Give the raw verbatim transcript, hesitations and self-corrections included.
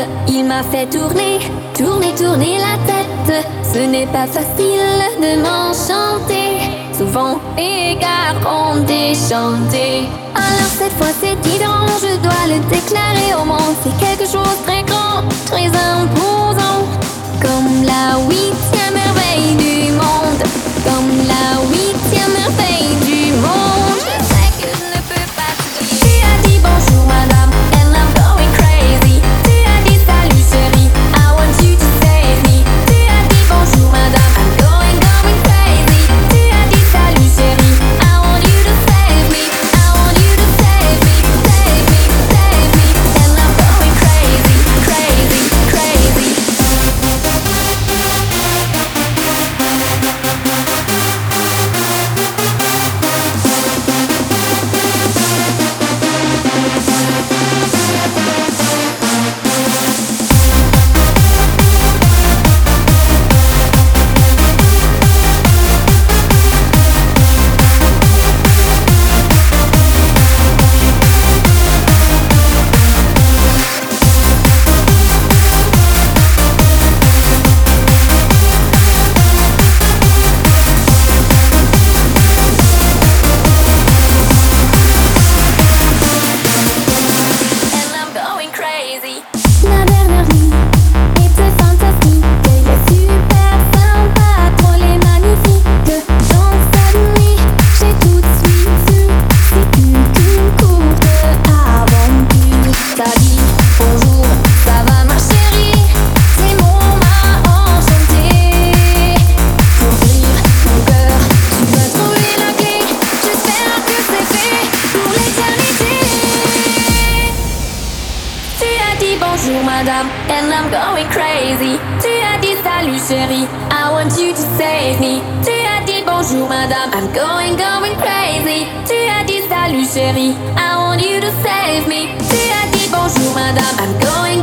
Il m'a fait tourner, tourner, tourner la tête. Ce n'est pas facile de m'enchanter. Souvent égard on déchanté. Alors cette fois c'est différent, je dois le déclarer au monde. C'est quelque chose de très grand, très imposant. Comme la huitième merveille du monde. Comme la huitième merveille du monde. Je sais que je ne peux pas te dire. Tu as dit bonjour madame, and I'm going crazy. Tu as dit salut chérie, I want you to save me. Tu as dit bonjour madame, I'm going, going crazy. Tu as dit salut chérie, I want you to save me. I want you to save me, save me, save me. And I'm going crazy, crazy, crazy. And I'm going crazy. La dernière nuit était fantastique. Il est super sympa, drôle et magnifique. Dans cette nuit, j'ai tout de suite su. C'est une, qu'une courte aventure. Ça dit bonjour, ça va ma chérie. Ces mots m'a enchanté. Pour ouvrir mon cœur, tu vas trouver la clé. J'espère que c'est fait pour l'éternité. Tu as dit bonjour madame, and I'm going crazy. Tu as dit salut chérie, I want you to save me. Tu as dit bonjour madame, I'm going, going crazy. Tu as dit salut chérie, I want you to save me. Tu as dit bonjour madame, I'm going,